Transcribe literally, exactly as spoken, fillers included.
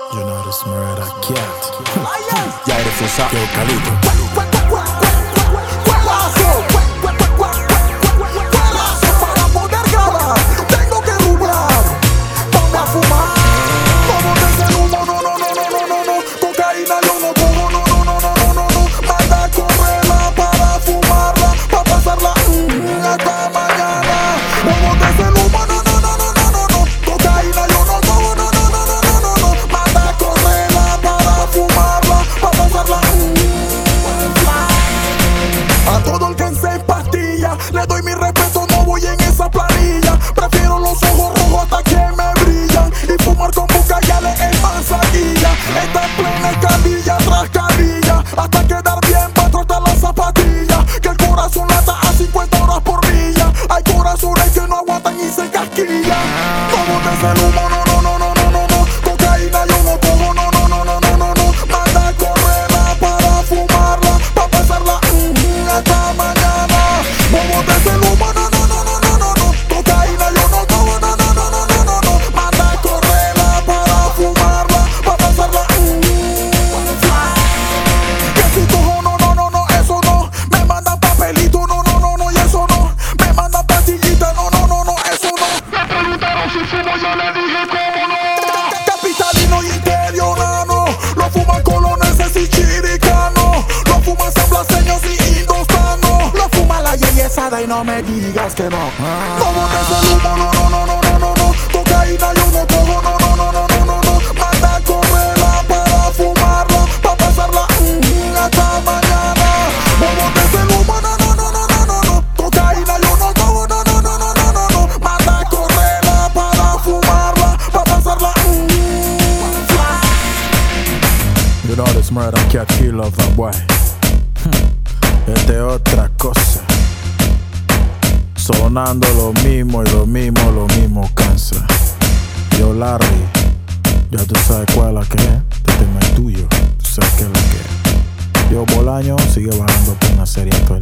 You know this murder cat. Ya eres fusa, yo calito. Para poder grabar, tengo que rular. Vamos a fumar. Vamos desde el humo, no, no, no, no, no, no, no. Cocaína yo no cojo, no, no, no, no, no, no, no. Manda a correrla para fumarla, para pasarla mm, hasta mañana. Vamos desde el humo, no, no, no, no, no, no, no. Cocaína yo no cojo, no, no, no, no, no, no, no. Manda a correrla para fumarla, para pasarla mm, a todo el que se empastilla le doy mi respeto, no voy en esa planilla. Prefiero los ojos rojos hasta que me brillan y fumar con bucayales en manzanilla. Está en plena escalilla tras calilla hasta quedar bien patro hasta la zapatilla. Que el corazón lata a cincuenta horas por milla. Hay corazones que no aguantan y se casquillan. Vamos desde el humo, no, no, no, no, no, no, no. Cocaína yo no cojo, no, no, no, no, no, no, no. Manda a correrla para fumarla, para pasarla mm, hasta mañana. Vamos desde el humo, no, no, no, no, no, no, no. Cocaína yo no cojo, no, no, no, no, no, no, no. Manda a correrla para fumarla, para pasarla mm, que si cojo, no, no, no, no, eso no. Me mandan papelito, no, no, no, no, y eso no. Me mandan pastillita, no, no, no, no, eso no. Me preguntaron si fumo, yo le dije cómo no. Capitalino y interiorano, lo fuman coloneses y chiricanos, lo fuman sanblaseños y indostanos, lo fuma la yeyesada y no me digas que no. Vamos desde el humo, no, no, no, no, no, no, no. Cocaína yo no cojo, no, no, no, no, no, no, no. Manda a correrla para fumarla, para pasarla mm, hasta mañana. Vamos desde el humo, no, no, no, no, no, no, no. Cocaína yo no cojo, no, no, no, no, no, no, no. Manda a correrla para fumarla, para pasarla mm, You know this murder cat kill of the boy. Esta es otra cosa. Sonando lo mismo y lo mismo, lo mismo cansa. Yo Larry, ya tú sabes cuál es la que es. Este tema es tuyo, tú sabes qué es la que es. Yo Bolaño sigue bajando por una serie actual.